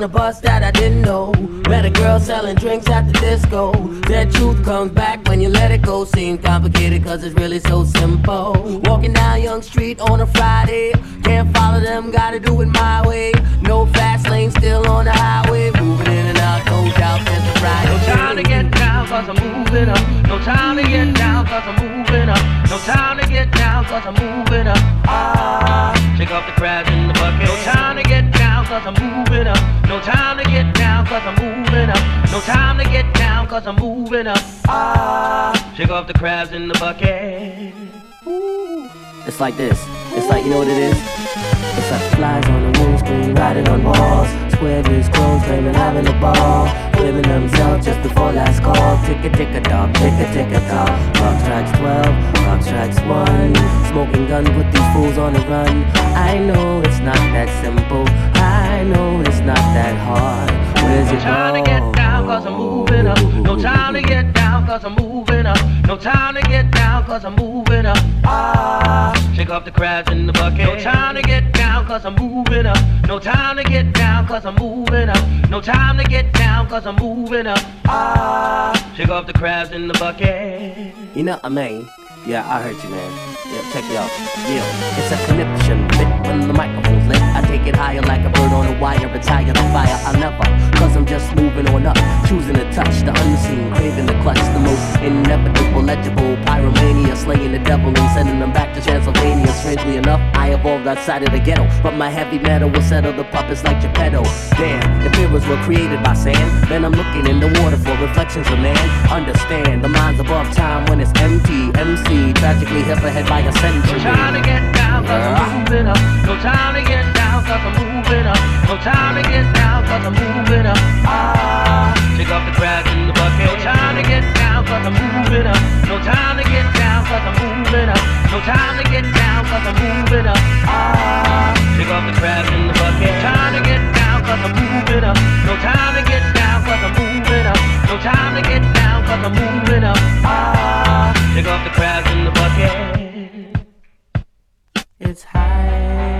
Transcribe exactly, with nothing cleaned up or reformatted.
on a bus that I didn't know. Met a girl selling drinks at the disco. That truth comes back when you let it go. Seems complicated cause it's really so simple. Walking down Young Street on a Friday. Can't follow them, gotta do it my way. No fast lane, still on the highway. Moving in and out, no doubt there's a Friday. No time to get down cause I'm moving up. No time to get down cause I'm moving up. No time to get down cause I'm moving up. Ah, shake off the crabs in the bucket. No time to get down cause I'm moving up. No time to get down cause I'm moving up. No time to get down cause I'm moving up. Ah, shake off the crabs in the bucket. Ooh. It's like this. It's like, you know what it is? It's like flies on the windscreen, riding on walls. Square biz clothes, claiming having a ball. Living themselves just before last call. Tick a tick a dog, tick a tick a dog. Clock strikes twelve, clock strikes one. Smoking gun, put these fools on the run. I know it's not that simple. I know it's not that hard. Where's it No time to get down cause I'm moving up. No time to get down cause I'm moving up. No time to get down cause I'm moving up. Ah, shake off the crabs in the bucket. No time to get down cause I'm moving up. No time to get down cause I'm moving up. No time to get down cause I'm moving up. Ah, shake off the crabs in the bucket. You know, I mean, yeah, I heard you, man. Yeah, check it out. Yeah, it's a conniption bit when the microphone's lit. I take it higher like a bird on a wire. It's higher than fire. I'll never, cause I'm just moving on up. Choosing to touch the unseen, craving the clutch. The most inevitable, legible pyromania. Slaying the devil and sending them back to Transylvania. Strangely enough, I evolved outside of the ghetto. But my heavy metal will settle the puppets like Geppetto. Damn, if mirrors were created by sand, then I'm looking in the water for reflections of man. Understand, the mind's above time when it's empty. M C, tragically hip ahead by a century. No time to get down cause I'm moving up. No time to get down cause I'm moving up. No time to get down cause I'm moving up. Ah, shake off the crabs in the bucket. No time to get down cause I'm moving up. No time to get down cause I'm moving up. No time to get down cause I'm moving up. Ah, shake off the crabs in the bucket. No time to get down cause I'm moving up. No time to get down cause I'm moving up. No time to get down cause I'm moving up. Ah, shake off the crabs in the bucket. It's high.